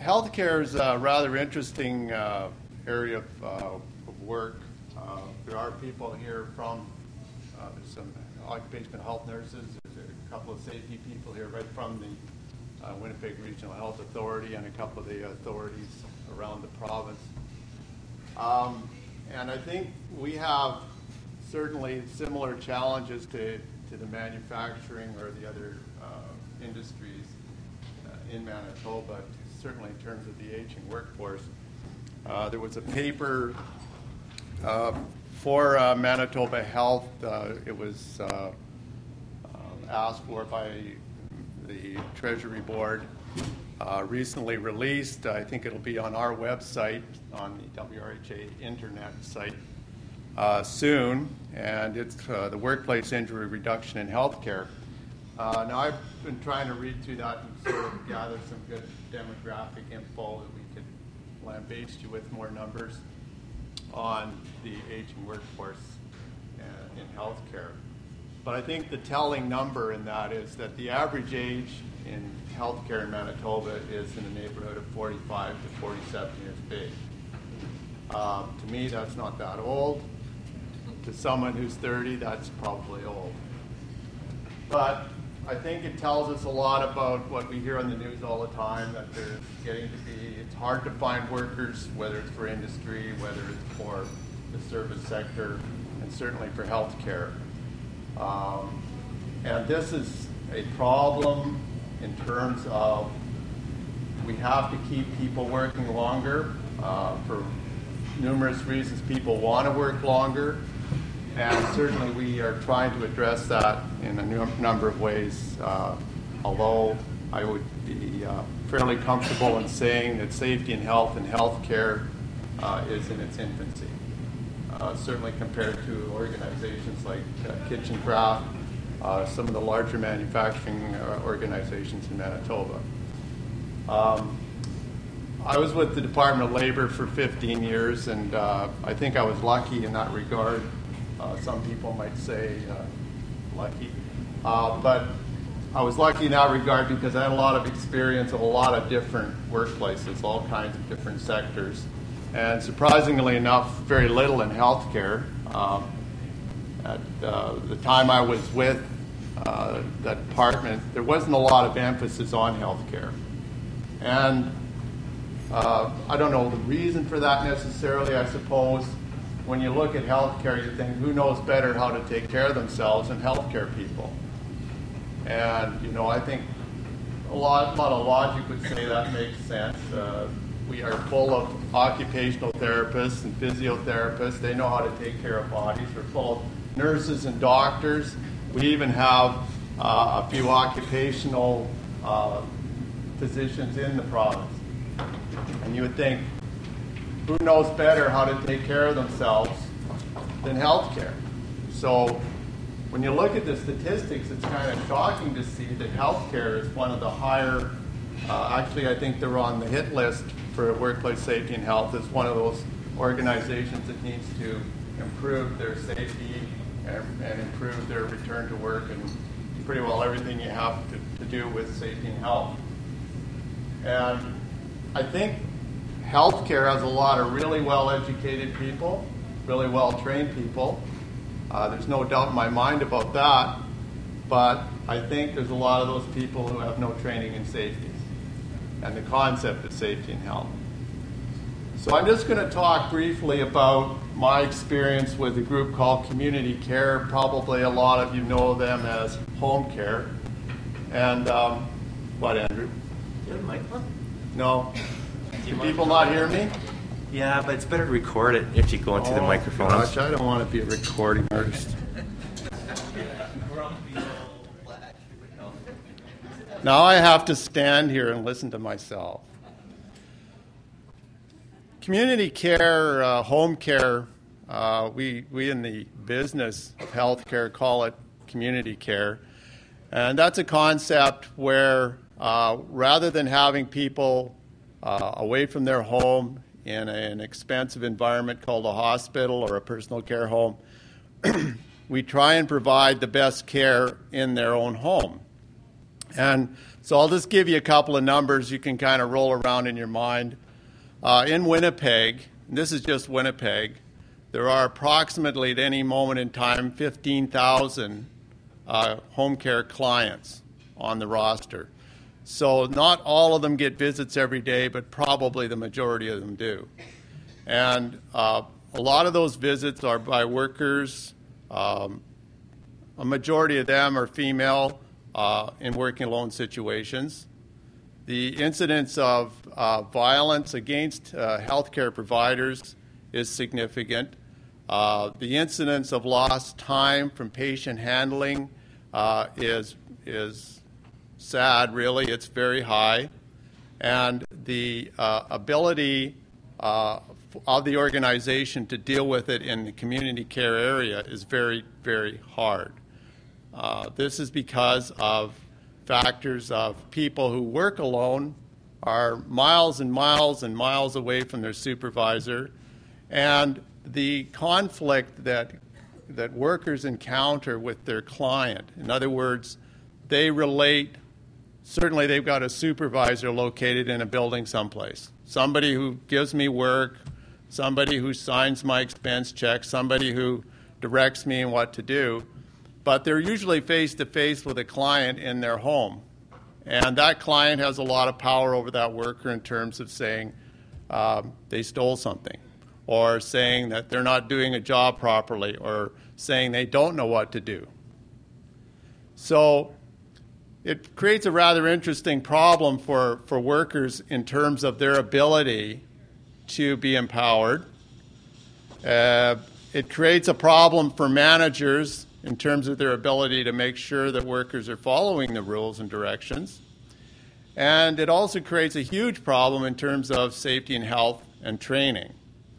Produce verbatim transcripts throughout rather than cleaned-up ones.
healthcare is a rather interesting uh, area of, uh, of work. Uh, there are people here from, uh, there's some occupational health nurses, there's a couple of safety people here right from the uh, Winnipeg Regional Health Authority and a couple of the authorities around the province. Um, and I think we have certainly similar challenges to, to the manufacturing or the other uh, industries uh, in Manitoba, certainly in terms of the aging workforce. Uh, there was a paper uh, for uh, Manitoba Health. Uh, it was uh, uh, asked for by the Treasury Board, uh, recently released. I think it'll be on our website, on the W R H A internet site uh, soon, and it's uh, the workplace injury reduction in healthcare. Uh, now, I've been trying to read through that and sort of gather some good demographic info that we could lambaste you with more numbers on the aging workforce uh, in healthcare. But I think the telling number in that is that the average age in healthcare in Manitoba is in the neighborhood of forty-five to forty-seven years of age. Um, to me, that's not that old. To someone who's thirty, that's probably old. But I think it tells us a lot about what we hear on the news all the time, that there's getting to be, it's hard to find workers, whether it's for industry, whether it's for the service sector, and certainly for healthcare. Um, and this is a problem in terms of we have to keep people working longer uh, for numerous reasons. People want to work longer. And certainly we are trying to address that in a num- number of ways, uh, although I would be uh, fairly comfortable in saying that safety and health and healthcare uh, is in its infancy, uh, certainly compared to organizations like uh, Kitchen Craft, uh, some of the larger manufacturing uh, organizations in Manitoba. Um, I was with the Department of Labor for fifteen years, and uh, I think I was lucky in that regard. Uh, some people might say uh, lucky. Uh, but I was lucky in that regard because I had a lot of experience of a lot of different workplaces, all kinds of different sectors. And surprisingly enough, very little in healthcare. Um, at uh, the time I was with uh, that department, there wasn't a lot of emphasis on healthcare. And uh, I don't know the reason for that necessarily, I suppose. When you look at healthcare, you think, who knows better how to take care of themselves than healthcare people? And, you know, I think a lot, a lot of logic would say that makes sense. Uh, we are full of occupational therapists and physiotherapists. They know how to take care of bodies. We're full of nurses and doctors. We even have uh, a few occupational uh, physicians in the province. And you would think, who knows better how to take care of themselves than healthcare? So when you look at the statistics, it's kind of shocking to see that healthcare is one of the higher, uh, actually I think they're on the hit list for workplace safety and health. It's one of those organizations that needs to improve their safety and, and improve their return to work and pretty well everything you have to, to do with safety and health. And I think healthcare has a lot of really well-educated people, really well-trained people. Uh, there's no doubt in my mind about that. But I think there's a lot of those people who have no training in safety and the concept of safety and health. So I'm just going to talk briefly about my experience with a group called Community Care. Probably a lot of you know them as Home Care. And um, what, Andrew? Do you have a microphone? No. Can people not hear me? Yeah, but it's better to record it if you go into oh, the microphone. Gosh, I don't want to be a recording artist. Now I have to stand here and listen to myself. Community care, uh, home care, uh, we, we in the business of healthcare call it community care. And that's a concept where uh, rather than having people uh, away from their home in a, an expensive environment called a hospital or a personal care home, we try and provide the best care in their own home. And so I'll just give you a couple of numbers you can kind of roll around in your mind. Uh, in Winnipeg, and this is just Winnipeg, there are approximately at any moment in time fifteen thousand uh, home care clients on the roster. So not all of them get visits every day, but probably the majority of them do. And uh, a lot of those visits are by workers. Um, a majority of them are female uh, in working alone situations. The incidence of uh, violence against uh, healthcare providers is significant. Uh, the incidence of lost time from patient handling uh, is is sad, really. It's very high. And the uh, ability uh, of the organization to deal with it in the community care area is very, very hard. Uh, this is because of factors of people who work alone are miles and miles and miles away from their supervisor, and the conflict that that workers encounter with their client. In other words, they relate, certainly they've got a supervisor located in a building someplace, somebody who gives me work, somebody who signs my expense checks, somebody who directs me in what to do, but they're usually face-to-face with a client in their home. And that client has a lot of power over that worker in terms of saying um, they stole something, or saying that they're not doing a job properly, or saying they don't know what to do. So it creates a rather interesting problem for, for workers in terms of their ability to be empowered. Uh, it creates a problem for managers in terms of their ability to make sure that workers are following the rules and directions. And it also creates a huge problem in terms of safety and health and training.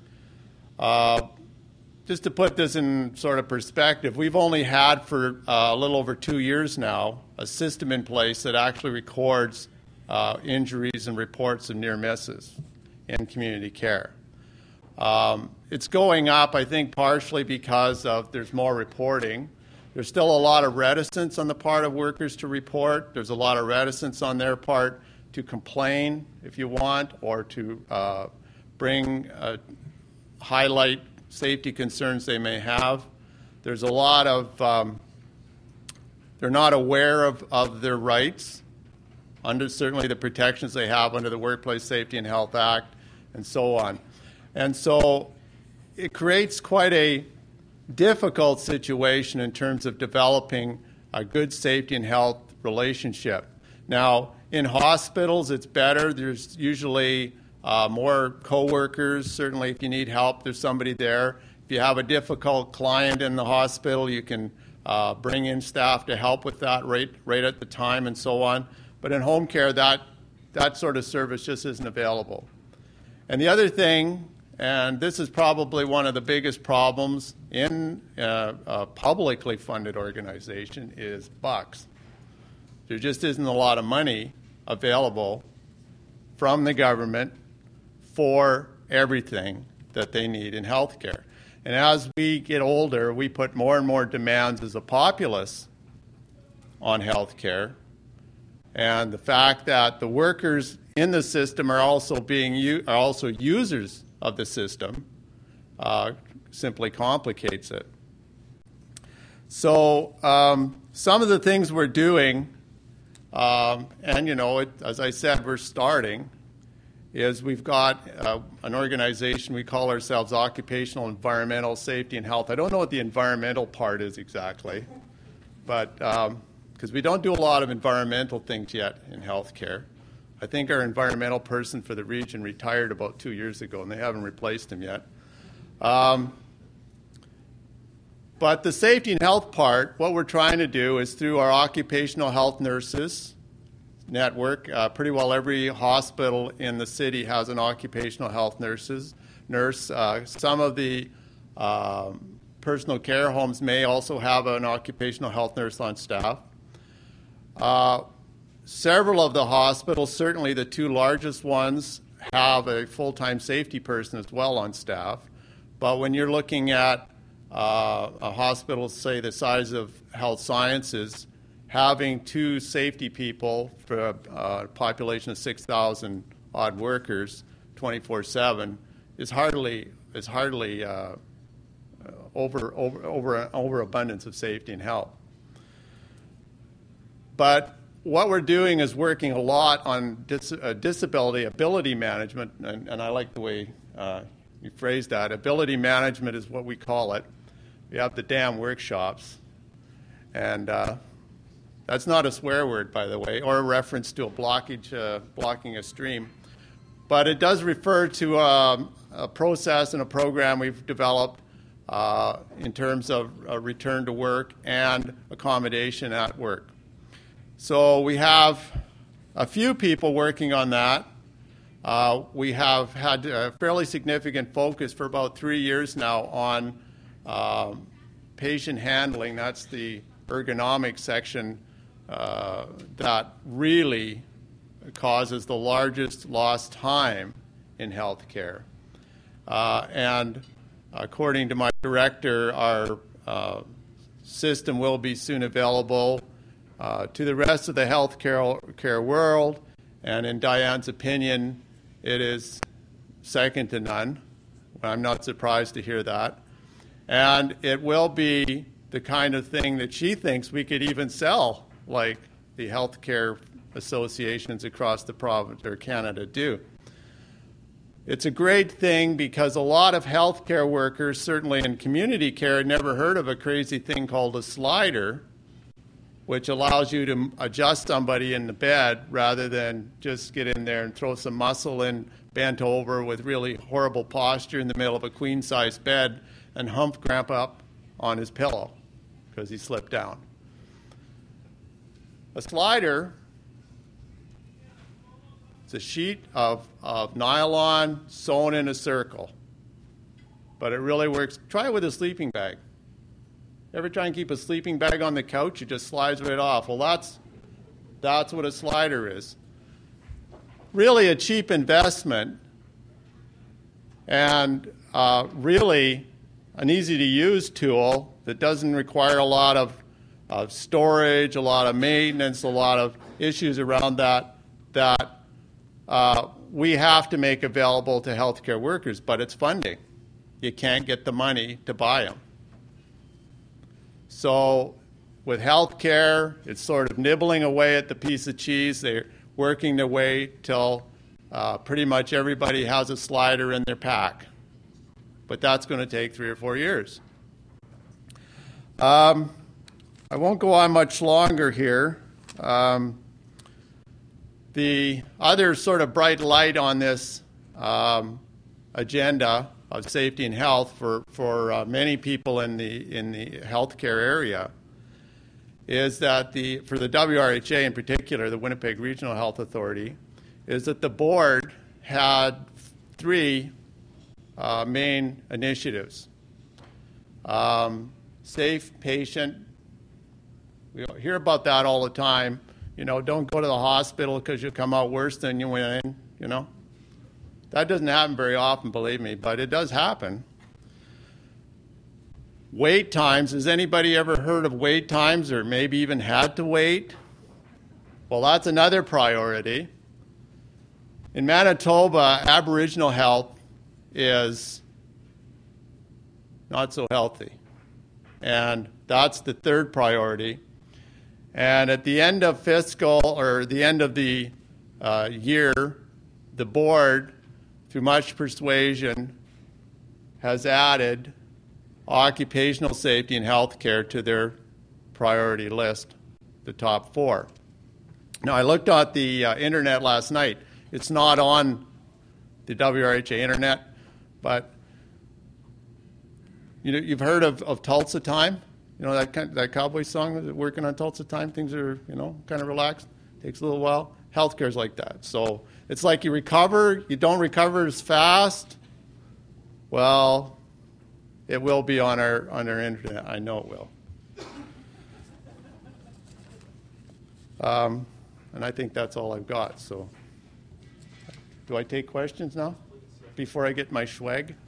Uh, just to put this in sort of perspective, we've only had for uh, a little over two years now a system in place that actually records uh, injuries and reports of near misses in community care. Um, it's going up, I think, partially because of there's more reporting. There's still a lot of reticence on the part of workers to report. There's a lot of reticence on their part to complain, if you want, or to uh, bring, uh, highlight safety concerns they may have. There's a lot of, um, they're not aware of, of their rights under certainly the protections they have under the Workplace Safety and Health Act and so on. And so it creates quite a difficult situation in terms of developing a good safety and health relationship. Now, in hospitals, it's better. There's usually uh, more coworkers. Certainly, if you need help, there's somebody there. If you have a difficult client in the hospital, you can uh, bring in staff to help with that right, right at the time and so on. But in home care, that, that sort of service just isn't available. And the other thing, and this is probably one of the biggest problems in uh, a publicly funded organization, is bucks. There just isn't a lot of money available from the government for everything that they need in healthcare. And as we get older, we put more and more demands as a populace on healthcare. And the fact that the workers in the system are also being are also users of the system uh, simply complicates it. So um, some of the things we're doing, um, and you know, it, as I said, we're starting, is we've got uh, an organization, we call ourselves Occupational Environmental Safety and Health. I don't know what the environmental part is exactly, but um, because we don't do a lot of environmental things yet in healthcare. I think our environmental person for the region retired about two years ago, and they haven't replaced him yet. Um, but the safety and health part, what we're trying to do is through our occupational health nurses network. Uh, pretty well every hospital in the city has an occupational health nurses nurse. Uh, some of the um, personal care homes may also have an occupational health nurse on staff. Uh, several of the hospitals, certainly the two largest ones, have a full-time safety person as well on staff. But when you're looking at uh, a hospital, say the size of Health Sciences, having two safety people for a uh, population of six thousand odd workers twenty-four seven is hardly is hardly uh, over over over an overabundance of safety and health. But what we're doing is working a lot on dis uh, disability ability management, and, and I like the way uh, you phrase that. Ability management is what we call it. We have the damn workshops, and uh, that's not a swear word, by the way, or a reference to a blockage, uh, blocking a stream. But it does refer to um, a process and a program we've developed uh, in terms of uh, return to work and accommodation at work. So we have a few people working on that. Uh, we have had a fairly significant focus for about three years now on um, patient handling. That's the ergonomic section uh, that really causes the largest lost time in healthcare. Uh, and according to my director, our uh, system will be soon available uh, to the rest of the healthcare care world. And in Diane's opinion, it is second to none. I'm not surprised to hear that. And it will be the kind of thing that she thinks we could even sell, like the healthcare associations across the province or Canada do. It's a great thing because a lot of healthcare workers, certainly in community care, had never heard of a crazy thing called a slider, which allows you to adjust somebody in the bed rather than just get in there and throw some muscle in, bent over with really horrible posture in the middle of a queen-size bed and hump Grandpa up on his pillow because he slipped down. A slider is a sheet of, of nylon sewn in a circle, but it really works. Try it with a sleeping bag. Ever try and keep a sleeping bag on the couch? It just slides right off. Well, that's, that's what a slider is. Really a cheap investment and uh, really an easy-to-use tool that doesn't require a lot of, of storage, a lot of maintenance, a lot of issues around that that uh, we have to make available to healthcare workers, but it's funding. You can't get the money to buy them. So with healthcare, it's sort of nibbling away at the piece of cheese. They're working their way till uh, pretty much everybody has a slider in their pack. But that's going to take three or four years. Um, I won't go on much longer here. Um, the other sort of bright light on this um, agenda of safety and health for, for uh, many people in the, in the healthcare area is that the, for the W R H A in particular, the Winnipeg Regional Health Authority, is that the board had three uh, main initiatives. Um, safe patient, we hear about that all the time. You know, don't go to the hospital because you'll come out worse than you went in, you know. That doesn't happen very often, believe me, but it does happen. Wait times. Has anybody ever heard of wait times or maybe even had to wait? Well, that's another priority. In Manitoba, Aboriginal health is not so healthy. And that's the third priority. And at the end of fiscal, or the end of the uh, year, the board, through much persuasion, has added occupational safety and health care to their priority list, the top four. Now, I looked at the uh, internet last night. It's not on the W R H A internet, but you know, you've heard of, of Tulsa Time? You know, that, kind, that cowboy song, working on Tulsa Time, things are, you know, kind of relaxed, takes a little while. Healthcare's like that. So it's like you recover, you don't recover as fast. Well, it will be on our on our internet. I know it will. Um, and I think that's all I've got. So, do I take questions now? Before I get my swag?